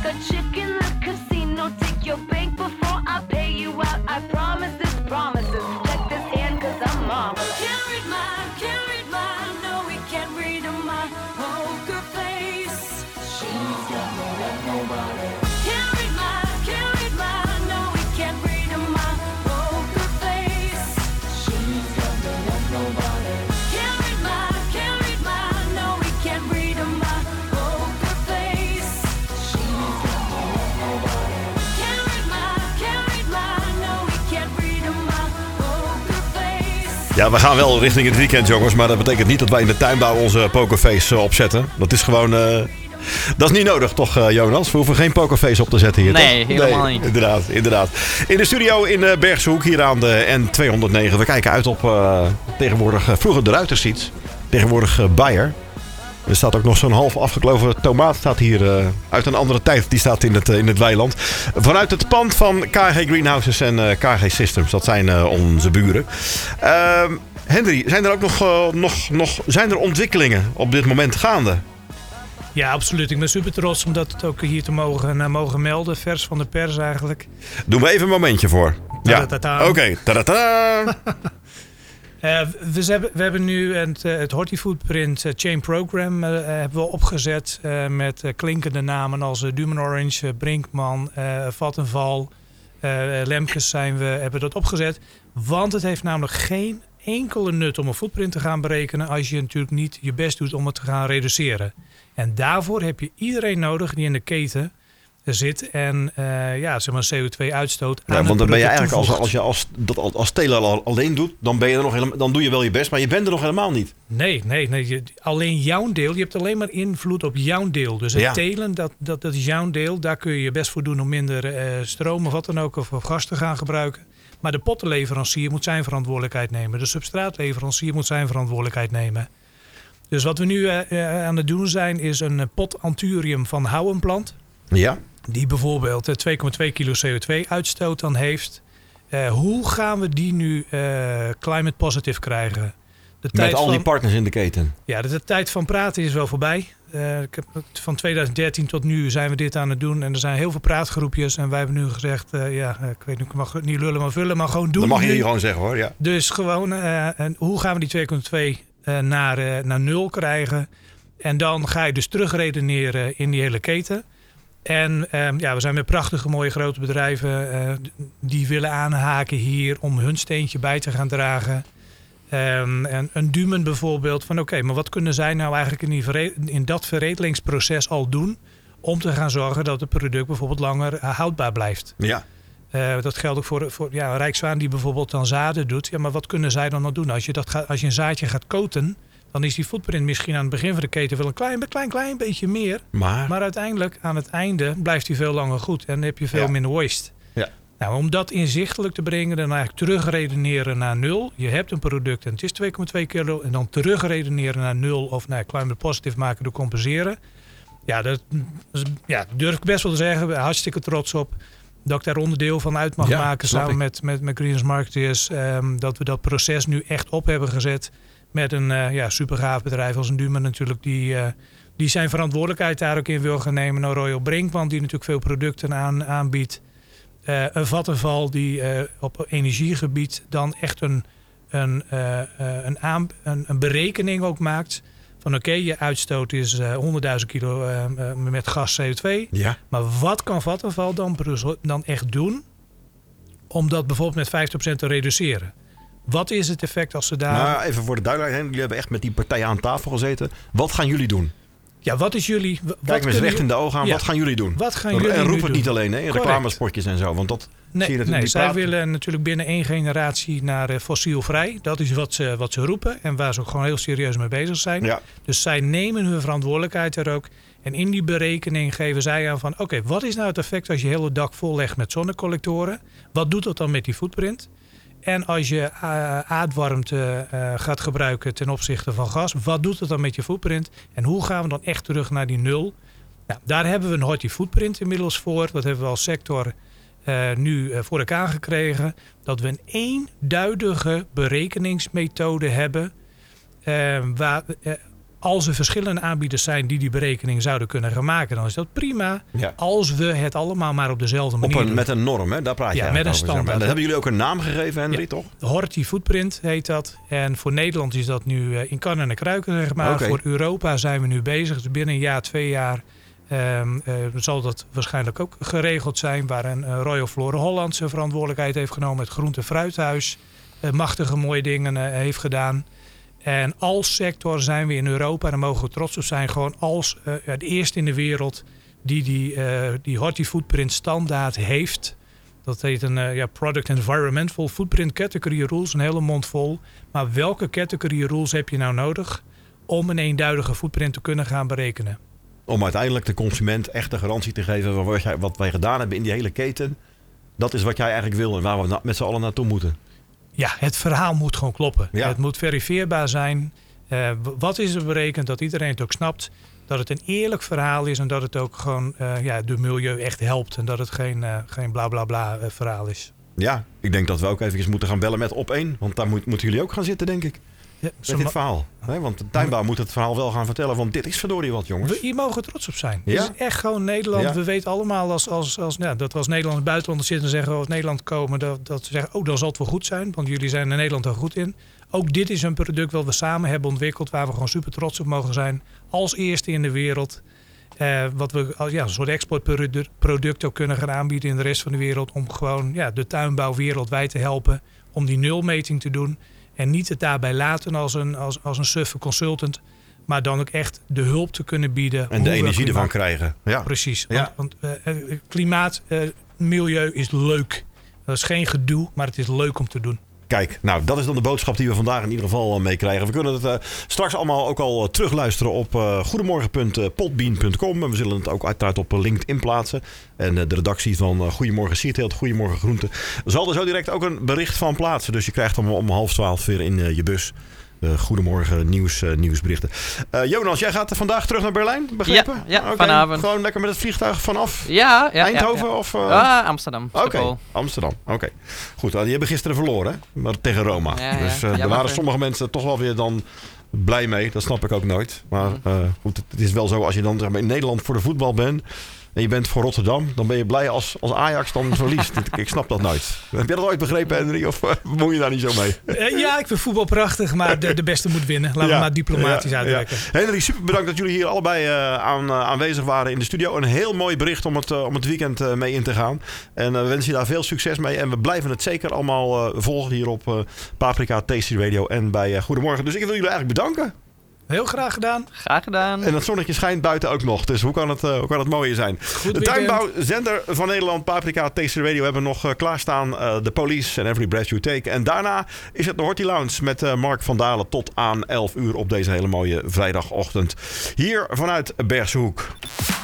a chick in the casino. Take your bank before I pay you out. I promise this promises. Check this hand 'cause I'm marvelous. Can't read mine, no we can't read my poker face. She's got more than nobody. Can't read mine, no we can't read my poker face. She's got more than nobody. Can't read mine, no we can't read my poker face. She's got more than nobody. Can't read mine, no we can't read my poker face. Ja, we gaan wel richting het weekend, jongens. Maar dat betekent niet dat wij in de tuinbouw onze pokerface opzetten. Dat is gewoon... dat is niet nodig, toch, Jonas? We hoeven geen pokerface op te zetten hier, Nee, toch? helemaal niet. Inderdaad. In de studio in Bergshoek, hier aan de N209. We kijken uit op tegenwoordig vroeger de Ruitersiets. Tegenwoordig Bayer. Er staat ook nog zo'n half afgekloven tomaat staat hier uit een andere tijd. Die staat in het weiland. Vanuit het pand van KG Greenhouses en KG Systems. Dat zijn onze buren. Henry, zijn er ook nog zijn er ontwikkelingen op dit moment gaande? Ja, absoluut. Ik ben super trots om dat ook hier te mogen melden. Vers van de pers eigenlijk. Doen we even een momentje voor. Ja, oké. We hebben nu het Hortifoodprint Chain Program hebben we opgezet met klinkende namen als Dumen Orange, Brinkman, Vattenval, Lemkes hebben dat opgezet. Want het heeft namelijk geen enkele nut om een footprint te gaan berekenen als je natuurlijk niet je best doet om het te gaan reduceren. En daarvoor heb je iedereen nodig die in de keten zit en zeg maar CO2-uitstoot. Ja, want dan ben je eigenlijk als teler alleen doet, dan ben je er nog helemaal, dan doe je wel je best, maar je bent er nog helemaal niet. Nee. Alleen jouw deel. Je hebt alleen maar invloed op jouw deel. Dus het telen, dat is jouw deel. Daar kun je je best voor doen om minder stroom of wat dan ook of gas te gaan gebruiken. Maar de pottenleverancier moet zijn verantwoordelijkheid nemen. De substraatleverancier moet zijn verantwoordelijkheid nemen. Dus wat we nu aan het doen zijn is een pot Anthurium van houwenplant. Ja. Die bijvoorbeeld 2,2 kilo CO2 uitstoot dan heeft. Hoe gaan we die nu climate positive krijgen? Met al die partners in de keten. Ja, de tijd van praten is wel voorbij. Van 2013 tot nu zijn we dit aan het doen. En er zijn heel veel praatgroepjes. En wij hebben nu gezegd, ik weet niet, ik mag het niet lullen maar vullen, maar gewoon doen. Dat mag je hier gewoon zeggen hoor, ja. Dus gewoon, hoe gaan we die 2,2 naar 0 krijgen? En dan ga je dus terugredeneren in die hele keten. En we zijn met prachtige mooie grote bedrijven die willen aanhaken hier om hun steentje bij te gaan dragen. En een Dumen bijvoorbeeld van oké, maar wat kunnen zij nou eigenlijk in dat veredelingsproces al doen om te gaan zorgen dat het product bijvoorbeeld langer houdbaar blijft. Ja. Dat geldt ook voor Rijkswaan die bijvoorbeeld dan zaden doet. Ja, maar wat kunnen zij dan nog doen? Als je een zaadje gaat koten, dan is die footprint misschien aan het begin van de keten wel een klein beetje meer. Maar uiteindelijk aan het einde blijft die veel langer goed en dan heb je veel minder waste. Ja. Nou, om dat inzichtelijk te brengen, dan eigenlijk terugredeneren naar 0. Je hebt een product en het is 2,2 kilo. En dan terugredeneren naar 0 of climate positive maken door compenseren. Ja, dat durf ik best wel te zeggen. Ik ben hartstikke trots op dat ik daar onderdeel van uit mag maken samen met Greenhouse Marketeers. Dat we dat proces nu echt op hebben gezet. Met een super gaaf bedrijf als een Dumen natuurlijk. Die zijn verantwoordelijkheid daar ook in wil gaan nemen. Nou, Royal Brinkman die natuurlijk veel producten aanbiedt. Een Vattenval die op energiegebied dan echt een berekening ook maakt. Van oké, je uitstoot is 100.000 kilo met gas CO2. Ja. Maar wat kan Vattenval dan echt doen om dat bijvoorbeeld met 50% te reduceren? Wat is het effect als ze daar... Nou, even voor de duidelijkheid. Jullie hebben echt met die partijen aan tafel gezeten. Wat gaan jullie doen? Ja, wat is jullie... Kijk me eens recht in de ogen aan. Ja. Wat gaan jullie doen? En roep het niet alleen in reclamespotjes en zo. Want dat zie je natuurlijk niet. Zij willen natuurlijk binnen 1 generatie naar fossielvrij. Dat is wat ze roepen. En waar ze ook gewoon heel serieus mee bezig zijn. Ja. Dus zij nemen hun verantwoordelijkheid er ook. En in die berekening geven zij aan van... Oké, wat is nou het effect als je hele dak vol legt met zonnecollectoren? Wat doet dat dan met die footprint? En als je aardwarmte gaat gebruiken ten opzichte van gas, wat doet het dan met je footprint? En hoe gaan we dan echt terug naar die 0? Nou, daar hebben we een Horti-footprint inmiddels voor. Dat hebben we als sector nu voor elkaar gekregen. Dat we een eenduidige berekeningsmethode hebben. als er verschillende aanbieders zijn die berekening zouden kunnen gaan maken, dan is dat prima. Ja. Als we het allemaal maar op dezelfde manier doen. Met een norm, hè? Daar praat je Ja, eigenlijk met een over. standaard. Dan hebben jullie ook een naam gegeven, Henry, toch? Horti Footprint heet dat. En voor Nederland is dat nu in kan en kruiken, zeg maar. Oké. Voor Europa zijn we nu bezig. Dus binnen een jaar, 2 jaar zal dat waarschijnlijk ook geregeld zijn. Waar een Royal Flora Holland zijn verantwoordelijkheid heeft genomen. Het Groente Fruithuis machtige mooie dingen heeft gedaan. En als sector zijn we in Europa, en daar mogen we trots op zijn, gewoon als de eerste in de wereld die Horti Footprint standaard heeft. Dat heet een Product Environmental Footprint Category Rules, een hele mond vol. Maar welke category rules heb je nou nodig om een eenduidige footprint te kunnen gaan berekenen? Om uiteindelijk de consument echt de garantie te geven van wat wij gedaan hebben in die hele keten. Dat is wat jij eigenlijk wil en waar we met z'n allen naartoe moeten. Ja, het verhaal moet gewoon kloppen. Ja. Het moet verifieerbaar zijn. Wat is er berekend? Dat iedereen het ook snapt. Dat het een eerlijk verhaal is en dat het ook gewoon de milieu echt helpt. En dat het geen bla bla bla verhaal is. Ja, ik denk dat we ook even moeten gaan bellen met Op1. Want daar moeten jullie ook gaan zitten, denk ik. Ja, Met dit verhaal. Want de tuinbouw moet het verhaal wel gaan vertellen. Want dit is verdorie wat, jongens. Hier mogen trots op zijn. Ja? Het is echt gewoon Nederland. Ja. We weten allemaal dat we als Nederlanders buitenlanders zitten en zeggen als Nederland komen. Dat ze zeggen, dan zal het wel goed zijn. Want jullie zijn in Nederland er goed in. Ook dit is een product wat we samen hebben ontwikkeld. Waar we gewoon super trots op mogen zijn. Als eerste in de wereld. Wat we als een soort exportproduct ook kunnen gaan aanbieden in de rest van de wereld. Om gewoon de tuinbouw wereldwijd te helpen. Om die nulmeting te doen. En niet het daarbij laten als een suffe consultant. Maar dan ook echt de hulp te kunnen bieden. En de energie ervan krijgen. Ja. Precies. Ja. Want klimaat, milieu is leuk. Dat is geen gedoe, maar het is leuk om te doen. Kijk, nou dat is dan de boodschap die we vandaag in ieder geval meekrijgen. We kunnen het straks allemaal ook al terugluisteren op goedemorgen.podbean.com. En we zullen het ook uiteraard op LinkedIn plaatsen. En de redactie van Goedemorgen Sierteelt, Goedemorgen Groente zal er zo direct ook een bericht van plaatsen. Dus je krijgt hem om 11:30 weer in je bus. Goedemorgen nieuwsberichten. Jonas, jij gaat vandaag terug naar Berlijn, begrepen? Ja, Okay. vanavond. Gewoon lekker met het vliegtuig vanaf Eindhoven? Ja. Of, Amsterdam. Oké, Amsterdam. Oké. Goed, die hebben gisteren verloren, hè? Maar tegen Roma. Ja, ja. Dus Ja, daar waren maar- sommige mensen toch wel weer dan blij mee. Dat snap ik ook nooit. Maar goed, het is wel zo als je dan zeg maar, in Nederland voor de voetbal bent en je bent voor Rotterdam, dan ben je blij als Ajax dan verliest. Ik snap dat nooit. Heb je dat ooit begrepen, Henry? Of moet je daar niet zo mee? Ja, ik vind voetbal prachtig, maar de beste moet winnen. Laten we maar diplomatisch uitdrukken. Ja. Henry, super bedankt dat jullie hier allebei aanwezig waren in de studio. Een heel mooi bericht om het weekend mee in te gaan. En we wensen je daar veel succes mee. En we blijven het zeker allemaal volgen hier op Paprika Tasty Radio en bij Goedemorgen. Dus ik wil jullie eigenlijk bedanken. Heel graag gedaan. Graag gedaan. En het zonnetje schijnt buiten ook nog. Dus hoe kan het mooier zijn? Goed De weekend. tuinbouwzender van Nederland, Paprika Tasty Radio, hebben nog klaarstaan. The Police en Every Breath You Take. En daarna is het de Horti Lounge met Mark van Dalen tot aan 11 uur op deze hele mooie vrijdagochtend. Hier vanuit Bergshoek.